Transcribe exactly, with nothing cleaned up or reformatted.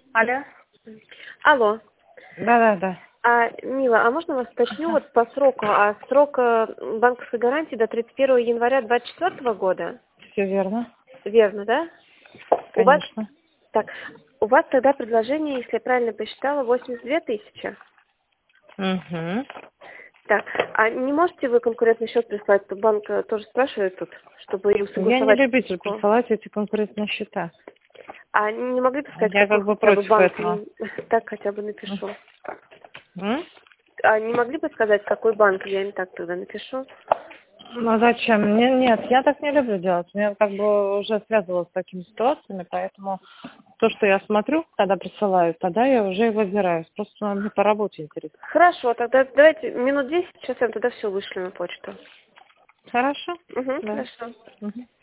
Алло. Алло. Да-да-да. А, Мила, а можно вас уточню вот по сроку? А срок э, банковской гарантии до тридцать первого января двадцать четвёртого года? Все верно. Верно, да? У вас, Конечно. так, у вас тогда предложение, если я правильно посчитала, восемьдесят две тысячи. Угу. Так, а не можете вы конкурентный счет прислать? То банк э, тоже спрашивает тут, чтобы им Я не согласовать любитель ссылку. присылать эти конкурентные счета. А не могли бы сказать, Я какой как бы хотя бы против банк? этого. Так хотя бы напишу. М? А не могли бы сказать, какой банк? Я им так тогда напишу. Ну зачем? Мне нет, я так не люблю делать. Мне как бы уже связывалась с такими ситуациями, поэтому то, что я смотрю, когда присылают, тогда я уже и выбираю. Просто мне по работе интересно. Хорошо, тогда давайте минут десять, сейчас я вам тогда все вышлю на почту. Хорошо? Угу, Да. хорошо. Мгм.